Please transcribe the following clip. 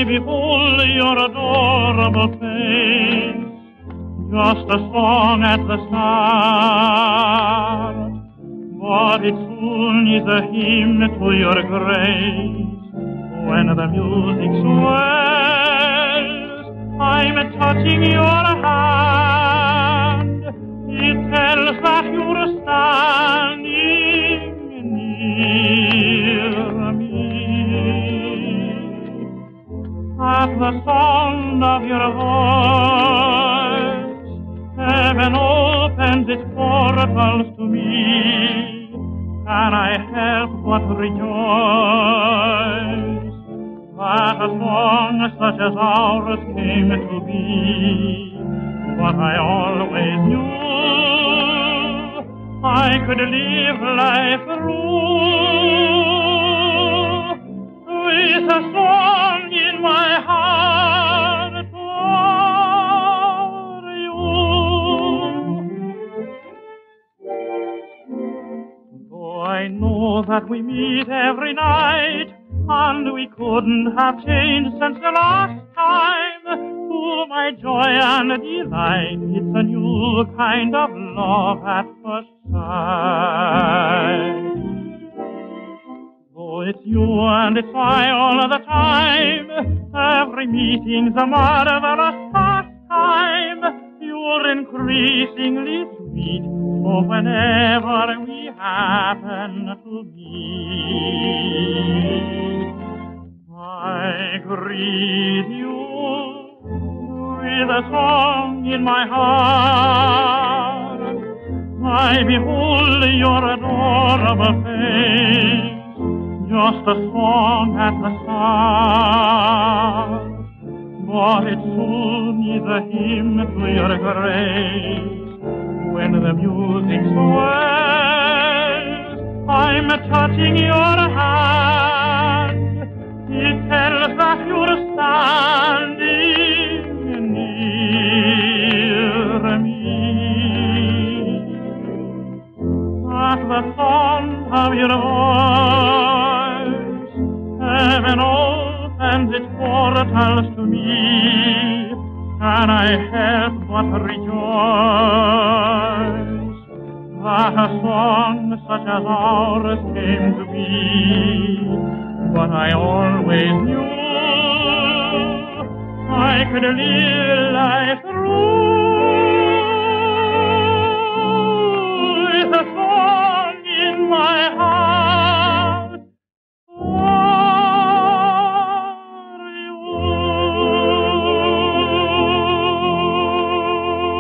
I behold your adorable face, just a song at the start, but it soon is a hymn to your grace. When the music swells, I'm touching your hand. It tells that you're standing near me. At the sound of your voice, heaven opens its portals to me. Can I help but rejoice that a song such as ours came to be? But I always knew I could live life through with a song in my heart for you. Though I know that we meet every night, and we couldn't have changed since the last time, to my joy and delight, it's a new kind of love at first sight. Though it's you and it's I all the time, every meeting's a marvelous pastime. You're increasingly sweet, so whenever we happen to meet, I greet you with a song in my heart. I behold your adorable face, just a song at the start, but it soon is a hymn to your grace. When the music swells, I'm touching your hand. It tells that you're standing near me. At the sound of your voice, heaven opens its portals to me. Can I help but rejoice that a song such as ours came to be? But I always knew I could live life through